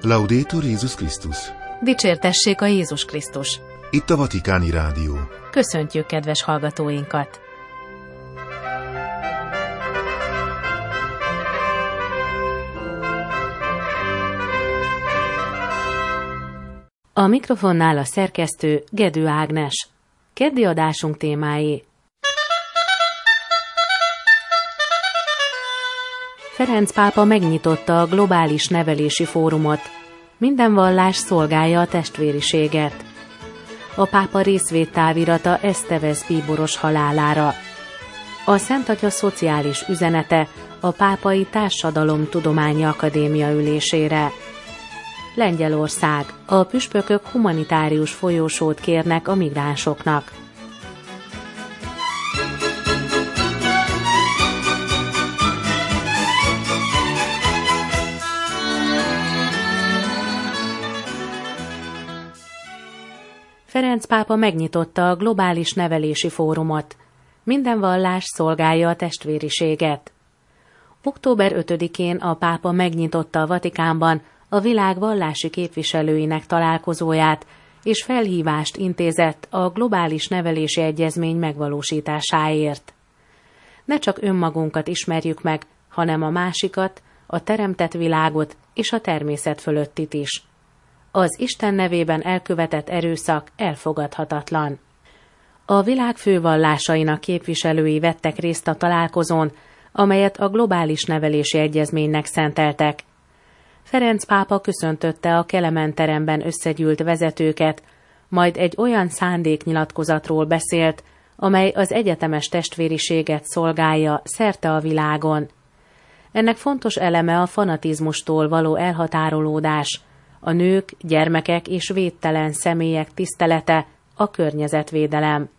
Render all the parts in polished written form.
Laudetur Jézus Krisztus! Dicsértessék a Jézus Krisztus! Itt a Vatikáni Rádió. Köszöntjük kedves hallgatóinkat! A mikrofonnál a szerkesztő Gedő Ágnes. Keddi adásunk témái: Ferenc pápa megnyitotta a globális nevelési fórumot. Minden vallás szolgálja a testvériséget. A pápa részvédtávirata Esztevesz bíboros halálára. A Szent Atya szociális üzenete a Pápai Társadalomtudományi Akadémia ülésére. Lengyelország. A püspökök humanitárius folyósót kérnek a migránsoknak. Ferenc pápa megnyitotta a globális nevelési fórumot. Minden vallás szolgálja a testvériséget. Október 5-én a pápa megnyitotta a Vatikánban a világ vallási képviselőinek találkozóját, és felhívást intézett a globális nevelési egyezmény megvalósításáért. Ne csak önmagunkat ismerjük meg, hanem a másikat, a teremtett világot és a természet fölöttit is. Az Isten nevében elkövetett erőszak elfogadhatatlan. A világ fővallásainak képviselői vettek részt a találkozón, amelyet a globális nevelési egyezménynek szenteltek. Ferenc pápa köszöntötte a Kelemen teremben összegyűlt vezetőket, majd egy olyan szándéknyilatkozatról beszélt, amely az egyetemes testvériséget szolgálja szerte a világon. Ennek fontos eleme a fanatizmustól való elhatárolódás, a nők, gyermekek és védtelen személyek tisztelete, a környezetvédelem.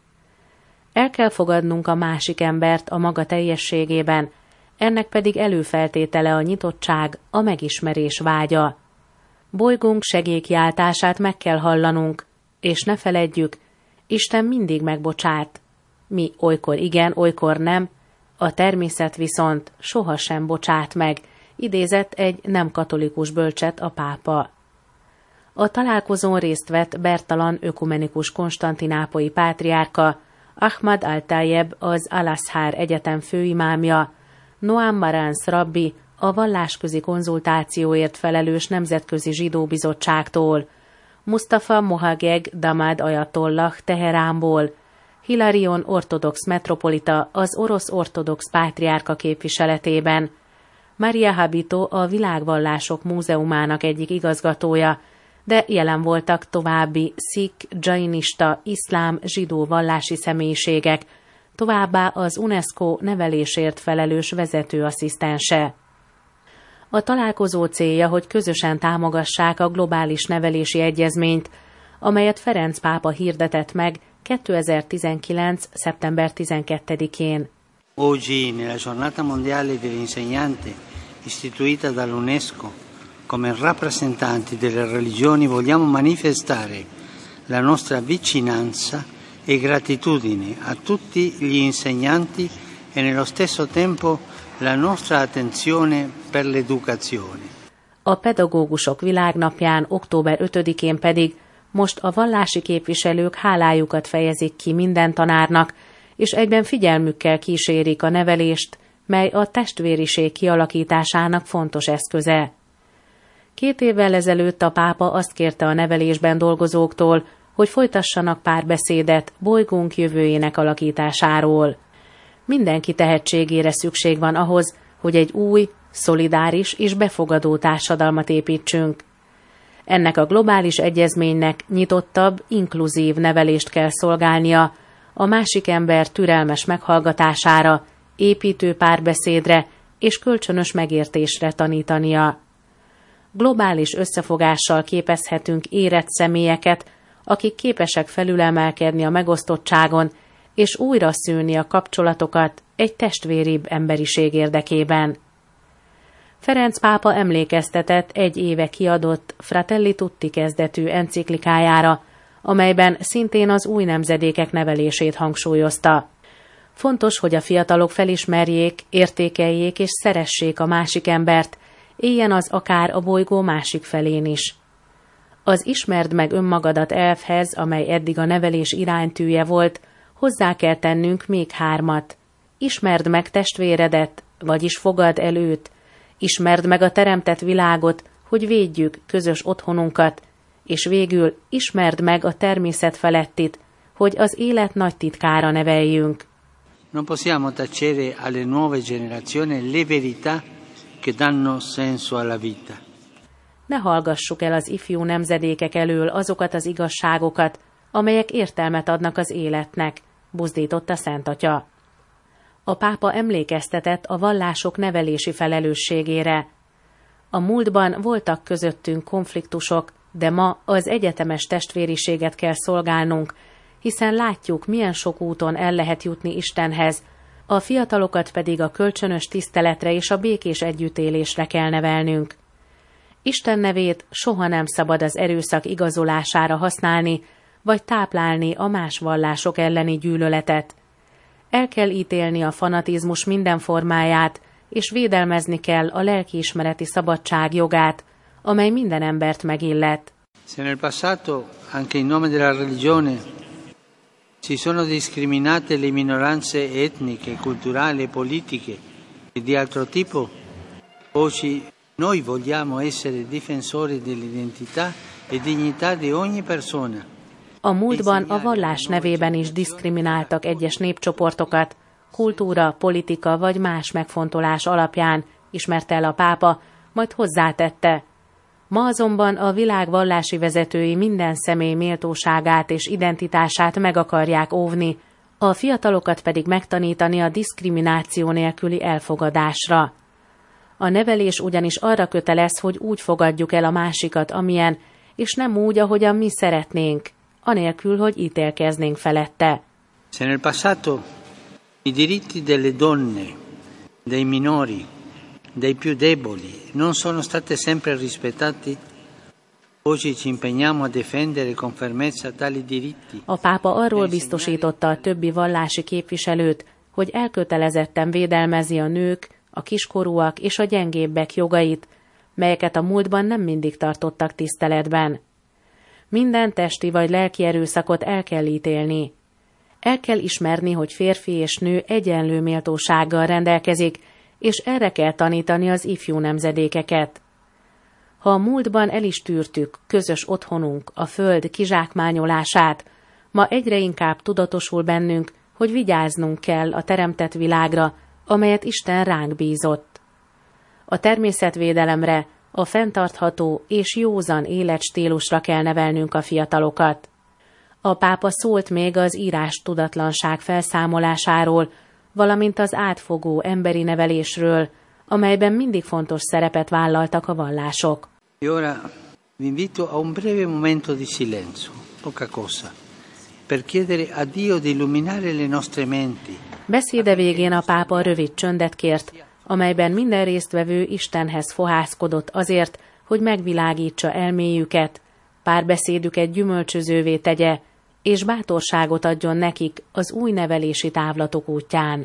El kell fogadnunk a másik embert a maga teljességében, ennek pedig előfeltétele a nyitottság, a megismerés vágya. Bolygónk segélykiáltását meg kell hallanunk, és ne feledjük, Isten mindig megbocsát. Mi olykor igen, olykor nem, a természet viszont sohasem bocsát meg, idézett egy nem katolikus bölcset a pápa. A találkozón részt vett Bertalan ökumenikus konstantinápolyi pátriárka, Ahmad al-Tayeb, az Al-Azhar Egyetem főimámja, Noam Marans rabbi, a vallásközi konzultációért felelős Nemzetközi Zsidó Bizottságtól, Mustafa Mohageg Damad ajatollah Teheránból, Hilarion ortodox metropolita az orosz ortodox pátriárka képviseletében, Maria Habito a Világvallások Múzeumának egyik igazgatója, de jelen voltak további szikh, dzsainista, iszlám, zsidó vallási személyiségek, továbbá az UNESCO nevelésért felelős vezetőasszisztense. A találkozó célja, hogy közösen támogassák a globális nevelési egyezményt, amelyet Ferenc pápa hirdetett meg 2019. szeptember 12-én. Oggi, nella Giornata Mondiale dell'Insegnante, istituita dall'UNESCO, come rappresentanti delle religioni vogliamo manifestare la nostra vicinanza e gratitudine a tutti gli insegnanti e nello stesso tempo la nostra attenzione per l'educazione. A pedagógusok világnapján, október 5-én pedig most a vallási képviselők hálájukat fejezik ki minden tanárnak, és egyben figyelmükkel kísérik a nevelést, mely a testvériség kialakításának fontos eszköze. 2 évvel ezelőtt a pápa azt kérte a nevelésben dolgozóktól, hogy folytassanak párbeszédet bolygónk jövőjének alakításáról. Mindenki tehetségére szükség van ahhoz, hogy egy új, szolidáris és befogadó társadalmat építsünk. Ennek a globális egyezménynek nyitottabb, inkluzív nevelést kell szolgálnia, a másik ember türelmes meghallgatására, építő párbeszédre és kölcsönös megértésre tanítania. Globális összefogással képezhetünk érett személyeket, akik képesek felülemelkedni a megosztottságon, és újra szülni a kapcsolatokat egy testvéribb emberiség érdekében. Ferenc pápa emlékeztetett 1 éve kiadott Fratelli Tutti kezdetű enciklikájára, amelyben szintén az új nemzedékek nevelését hangsúlyozta. Fontos, hogy a fiatalok felismerjék, értékeljék és szeressék a másik embert, éljen az akár a bolygó másik felén is. Az ismerd meg önmagadat elvhez, amely eddig a nevelés iránytűje volt, hozzá kell tennünk még 3. Ismerd meg testvéredet, vagyis fogad el őt. Ismerd meg a teremtett világot, hogy védjük közös otthonunkat, és végül ismerd meg a természet felettit, hogy az élet nagy titkára neveljünk. Non possiamo tacere alle nuove generazioni le verità che danno senso alla vita. Ne hallgassuk el az ifjú nemzedékek elől azokat az igazságokat, amelyek értelmet adnak az életnek, buzdította Szent Atya. A pápa emlékeztetett a vallások nevelési felelősségére. A múltban voltak közöttünk konfliktusok, de ma az egyetemes testvériséget kell szolgálnunk, hiszen látjuk, milyen sok úton el lehet jutni Istenhez, a fiatalokat pedig a kölcsönös tiszteletre és a békés együttélésre kell nevelnünk. Isten nevét soha nem szabad az erőszak igazolására használni, vagy táplálni a más vallások elleni gyűlöletet. El kell ítélni a fanatizmus minden formáját, és védelmezni kell a lelkiismereti szabadság jogát, amely minden embert megillet. Se nel passato, anche in nome della religione, si sono discriminate le minoranze etniche, culturali e politiche e di altro tipo, oggi noi vogliamo essere difensori dell'identità e dignità di ogni persona. A múltban a vallás nevében is diszkrimináltak egyes népcsoportokat, kultúra, politika vagy más megfontolás alapján, ismerte el a pápa, majd hozzátette. Ma azonban a világ vallási vezetői minden személy méltóságát és identitását meg akarják óvni, a fiatalokat pedig megtanítani a diszkrimináció nélküli elfogadásra. A nevelés ugyanis arra kötelez, hogy úgy fogadjuk el a másikat, amilyen, és nem úgy, ahogyan mi szeretnénk, anélkül, hogy ítélkeznénk felette. Se nel passato i diritti delle donne, dei minori, dei più deboli non sono state sempre rispettati, oggi ci impegniamo a difendere con fermezza tali diritti. A pápa arról biztosította a többi vallási képviselőt, hogy elkötelezetten védelmezi a nők, a kiskorúak és a gyengébbek jogait, melyeket a múltban nem mindig tartottak tiszteletben. Minden testi vagy lelki erőszakot el kell ítélni. El kell ismerni, hogy férfi és nő egyenlő méltósággal rendelkezik, és erre kell tanítani az ifjú nemzedékeket. Ha a múltban el is tűrtük közös otthonunk, a föld kizsákmányolását, ma egyre inkább tudatosul bennünk, hogy vigyáznunk kell a teremtett világra, amelyet Isten ránk bízott. A természetvédelemre, a fenntartható és józan életstílusra kell nevelnünk a fiatalokat. A pápa szólt még az írás tudatlanság felszámolásáról, valamint az átfogó emberi nevelésről, amelyben mindig fontos szerepet vállaltak a vallások. Ora vi invito a un breve momento di silenzio, poca cosa, per chiedere a Dio di illuminare le nostre menti. Beszéde végén a pápa rövid csöndet kért, amelyben minden résztvevő Istenhez fohászkodott azért, hogy megvilágítsa elméjüket, párbeszédüket gyümölcsözővé tegye, és bátorságot adjon nekik az új nevelési távlatok útján.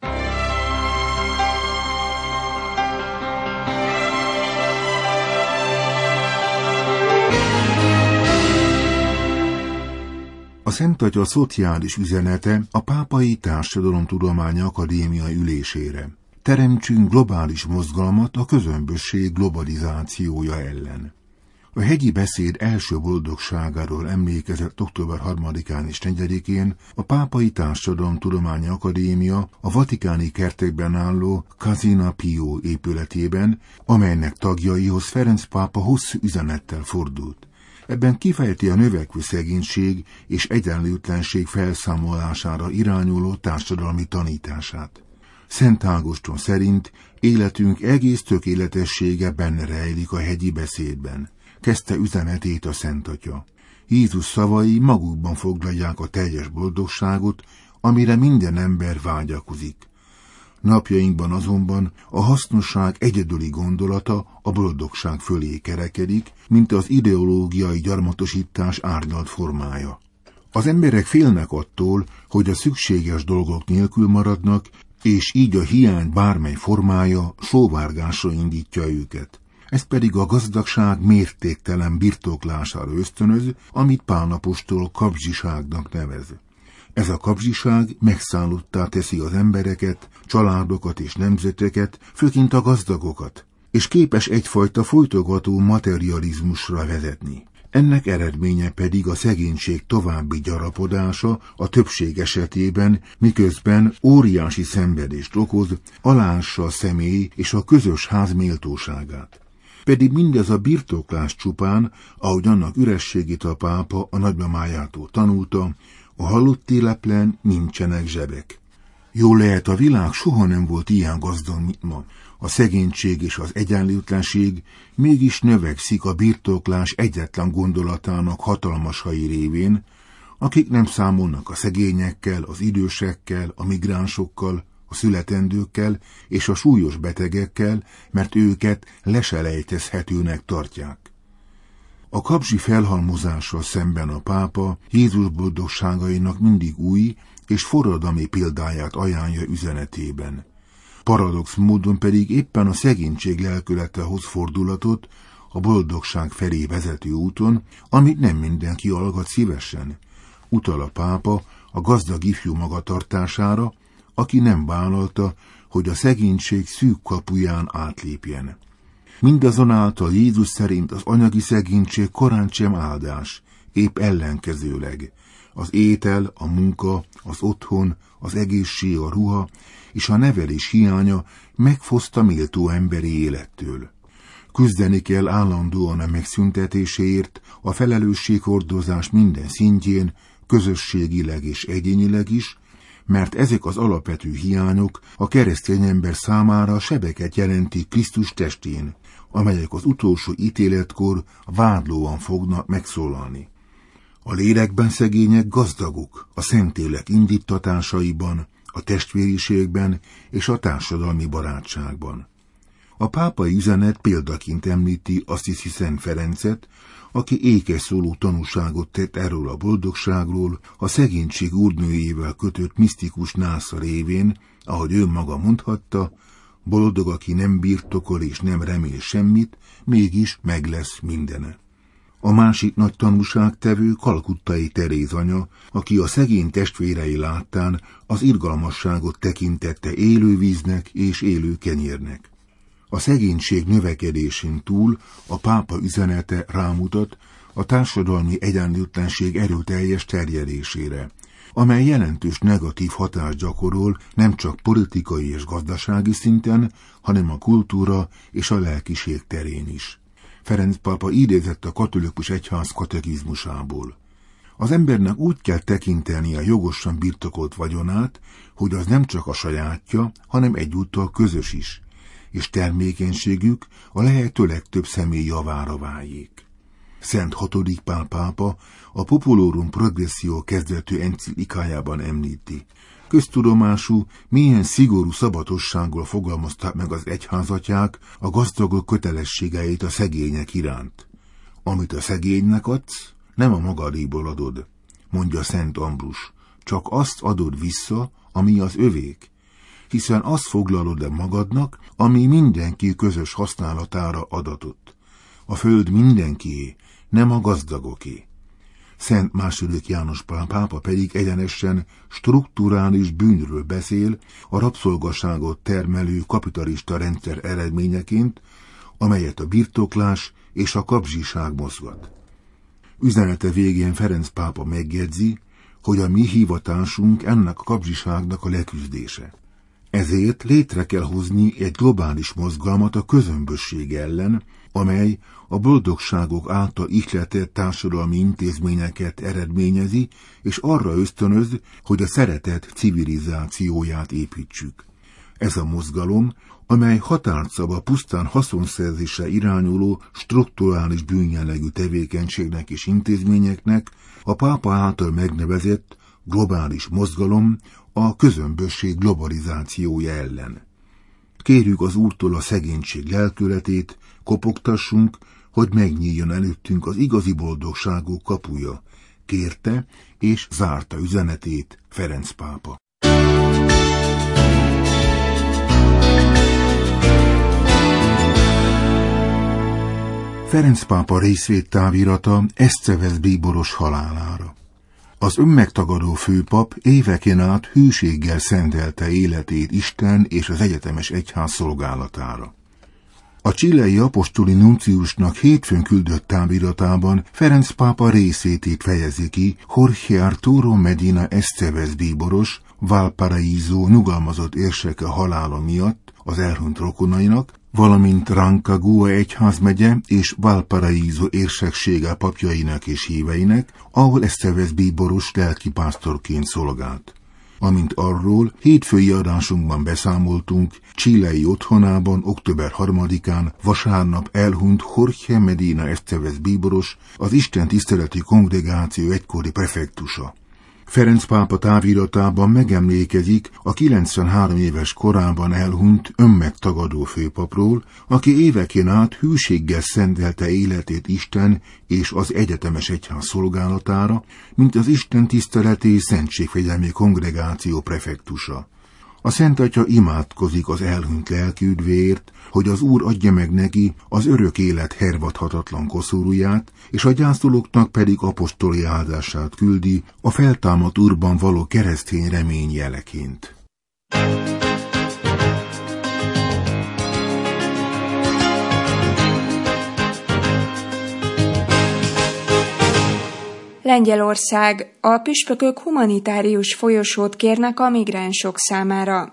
A Szent Atya szociális üzenete a Pápai Társadalomtudományi Akadémia ülésére. Teremtsünk globális mozgalmat a közömbösség globalizációja ellen. A hegyi beszéd első boldogságáról emlékezett október 3-án és 4-én a Pápai Társadalomtudományi Akadémia a vatikáni kertekben álló Casina Pio épületében, amelynek tagjaihoz Ferenc pápa hosszú üzenettel fordult. Ebben kifejti a növekvő szegénység és egyenlőtlenség felszámolására irányuló társadalmi tanítását. Szent Ágoston szerint életünk egész tökéletessége benne rejlik a hegyi beszédben. Kezdte üzenetét a Szent Atya. Jézus szavai magukban foglalják a teljes boldogságot, amire minden ember vágyakozik. Napjainkban azonban a hasznosság egyedüli gondolata a boldogság fölé kerekedik, mint az ideológiai gyarmatosítás árnyalt formája. Az emberek félnek attól, hogy a szükséges dolgok nélkül maradnak, és így a hiány bármely formája sóvárgásra indítja őket. Ez pedig a gazdagság mértéktelen birtoklására ösztönöz, amit Pál apostol kapzsiságnak nevez. Ez a kapzsiság megszállottá teszi az embereket, családokat és nemzeteket, főként a gazdagokat, és képes egyfajta folytogató materializmusra vezetni. Ennek eredménye pedig a szegénység további gyarapodása a többség esetében, miközben óriási szenvedést okoz, aláássa a személy és a közös ház méltóságát. Pedig mindez a birtoklás csupán, ahogy annak ürességét a pápa a nagymamájától tanulta, a halott leplen nincsenek zsebek. Jól lehet, a világ soha nem volt ilyen gazdag, mint ma. A szegénység és az egyenlőtlenség mégis növekszik a birtoklás egyetlen gondolatának hatalmasai révén, akik nem számolnak a szegényekkel, az idősekkel, a migránsokkal, a születendőkkel és a súlyos betegekkel, mert őket leselejtezhetőnek tartják. A kapzsi felhalmozással szemben a pápa Jézus boldogságainak mindig új és forradalmi példáját ajánlja üzenetében. Paradox módon pedig éppen a szegénység lelkülete hoz fordulatot a boldogság felé vezető úton, amit nem mindenki hallgat szívesen. Utal a pápa a gazdag ifjú magatartására, aki nem vállalta, hogy a szegénység szűk kapuján átlépjen. Mindazonáltal Jézus szerint az anyagi szegénység korántsem áldás, épp ellenkezőleg. Az étel, a munka, az otthon, az egészség, a ruha és a nevelés hiánya megfoszta méltó emberi élettől. Küzdeni kell állandóan a megszüntetéséért, a felelősséghordozás minden szintjén, közösségileg és egyénileg is, mert ezek az alapvető hiányok a keresztény ember számára sebeket jelentik Krisztus testén, amelyek az utolsó ítéletkor vádlóan fognak megszólalni. A lélekben szegények gazdagok a Szentlélek indítatásaiban, a testvériségben és a társadalmi barátságban. A pápai üzenet példaként említi Assisi Szent Ferencet, aki ékes szóló tanúságot tett erről a boldogságról, a szegénység úrnőjével kötött misztikus násza révén, ahogy ő maga mondhatta, boldog, aki nem birtokol és nem remél semmit, mégis meg lesz mindene. A másik nagy tanúságtevő kalkuttai Teréz anya, aki a szegény testvérei láttán az irgalmasságot tekintette élő víznek és élő kenyérnek. A szegénység növekedésén túl a pápa üzenete rámutat a társadalmi egyenlőtlenség erőteljes terjedésére, amely jelentős negatív hatást gyakorol nem csak politikai és gazdasági szinten, hanem a kultúra és a lelkiség terén is. Ferenc pápa idézett a katolikus egyház katekizmusából. Az embernek úgy kell tekinteni a jogosan birtokolt vagyonát, hogy az nem csak a sajátja, hanem egyúttal közös is, és termékenységük a lehető legtöbb személy javára váljék. Szent 6. Pál pápa a Populorum Progressio kezdetű enciklikájában említi. Köztudomású, milyen szigorú szabatossággal fogalmazták meg az egyházatyák a gazdagok kötelességeit a szegények iránt. Amit a szegénynek adsz, nem a magadéból adod, mondja Szent Ambrus, csak azt adod vissza, ami az övék, hiszen azt foglalod el magadnak, ami mindenki közös használatára adatott. A föld mindenkié, nem a gazdagoké. Szent II. János Pál pápa pedig egyenesen strukturális bűnről beszél a rabszolgaságot termelő kapitalista rendszer eredményeként, amelyet a birtoklás és a kapzsiság mozgat. Üzenete végén Ferenc pápa megjegyzi, hogy a mi hivatásunk ennek a kapzsiságnak a leküzdése. Ezért létre kell hozni egy globális mozgalmat a közömbösség ellen, amely a boldogságok által ihletett társadalmi intézményeket eredményezi, és arra ösztönöz, hogy a szeretet civilizációját építsük. Ez a mozgalom, amely határt szab a pusztán haszonszerzésre irányuló strukturális bűnjellegű tevékenységnek és intézményeknek, a pápa által megnevezett globális mozgalom a közömbösség globalizációja ellen. Kérjük az Úrtól a szegénység lelkületét, kopogtassunk, hogy megnyíljon előttünk az igazi boldogságok kapuja, kérte és zárta üzenetét Ferenc pápa. Ferenc pápa részvédtávirata Eszcevesz bíboros halálára. Az önmegtagadó főpap éveken át hűséggel szentelte életét Isten és az egyetemes egyház szolgálatára. A chilei apostoli nunciusnak hétfőn küldött táviratában Ferenc pápa részvétét fejezi ki Jorge Arturo Medina Eszcevesz bíboros, Valparaíso nyugalmazott érseke halála miatt az elhunyt rokonainak, valamint Rancagua egyházmegye és Valparaíso érseksége papjainak és híveinek, ahol Eszcevesz bíboros lelkipásztorként szolgált. Amint arról hétfői adásunkban beszámoltunk, chilei otthonában október 3-án vasárnap elhunyt Jorge Medina Eszcevesz bíboros, az Isten tiszteleti kongregáció egykori prefektusa. Ferenc pápa táviratában megemlékezik a 93 éves korában elhunyt önmegtagadó főpapról, aki éveken át hűséggel szentelte életét Isten és az egyetemes egyház szolgálatára, mint az Isten tiszteleti szentségfegyelmi kongregáció prefektusa. A Szent Atya imádkozik az elhunyt lelkiüdvéért, hogy az Úr adja meg neki az örök élet hervadhatatlan koszorúját, és a gyászolóknak pedig apostoli áldását küldi a feltámadt Úrban való keresztény remény jeleként. Lengyelország. A püspökök humanitárius folyosót kérnek a migránsok számára.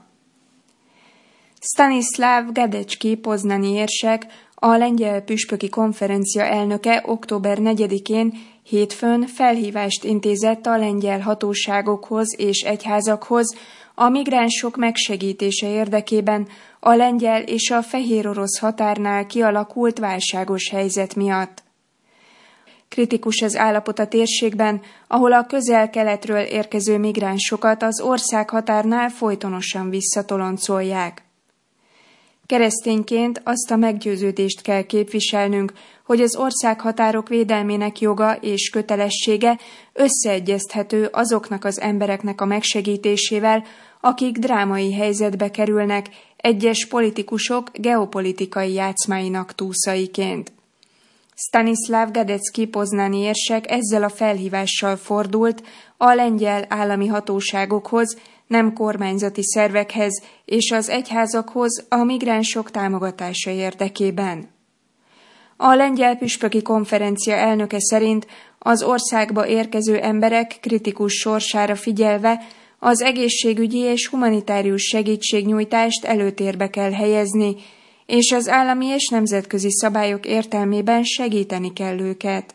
Stanislav Gadecki poznani érsek, a lengyel püspöki konferencia elnöke október 4-én hétfőn felhívást intézett a lengyel hatóságokhoz és egyházakhoz a migránsok megsegítése érdekében a lengyel és a fehérorosz határnál kialakult válságos helyzet miatt. Kritikus az állapot a térségben, ahol a közel-keletről érkező migránsokat az ország határnál folytonosan visszatoloncolják. Keresztényként azt a meggyőződést kell képviselnünk, hogy az országhatárok védelmének joga és kötelessége összeegyezthető azoknak az embereknek a megsegítésével, akik drámai helyzetbe kerülnek egyes politikusok geopolitikai játszmáinak túszaiként. Stanislav Gadecki poznani érsek ezzel a felhívással fordult a lengyel állami hatóságokhoz, nem kormányzati szervekhez és az egyházakhoz a migránsok támogatása érdekében. A lengyel püspöki konferencia elnöke szerint az országba érkező emberek kritikus sorsára figyelve az egészségügyi és humanitárius segítségnyújtást előtérbe kell helyezni, és az állami és nemzetközi szabályok értelmében segíteni kell őket.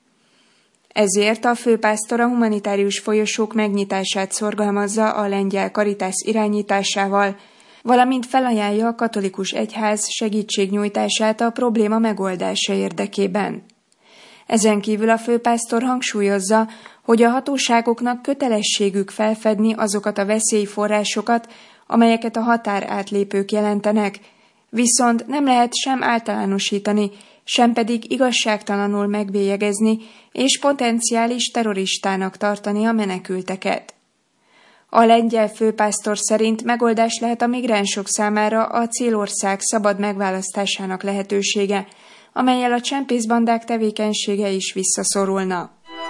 Ezért a főpásztor a humanitárius folyosók megnyitását szorgalmazza a lengyel Caritas irányításával, valamint felajánlja a katolikus egyház segítségnyújtását a probléma megoldása érdekében. Ezen kívül a főpásztor hangsúlyozza, hogy a hatóságoknak kötelességük felfedni azokat a veszélyforrásokat, amelyeket a határátlépők jelentenek, viszont nem lehet sem általánosítani, sem pedig igazságtalanul megbélyegezni és potenciális terroristának tartani a menekülteket. A lengyel főpásztor szerint megoldás lehet a migránsok számára a célország szabad megválasztásának lehetősége, amellyel a csempészbandák tevékenysége is visszaszorulna.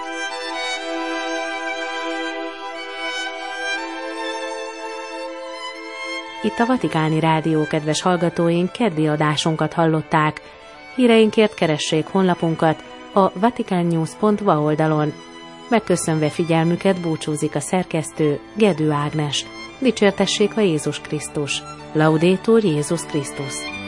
Itt a Vatikáni Rádió kedves hallgatóink, keddi adásunkat hallották. Híreinkért keressék honlapunkat a vaticannews.va oldalon. Megköszönve figyelmüket búcsúzik a szerkesztő, Gedő Ágnes. Dicsértessék a Jézus Krisztus. Laudetur Jézus Krisztus.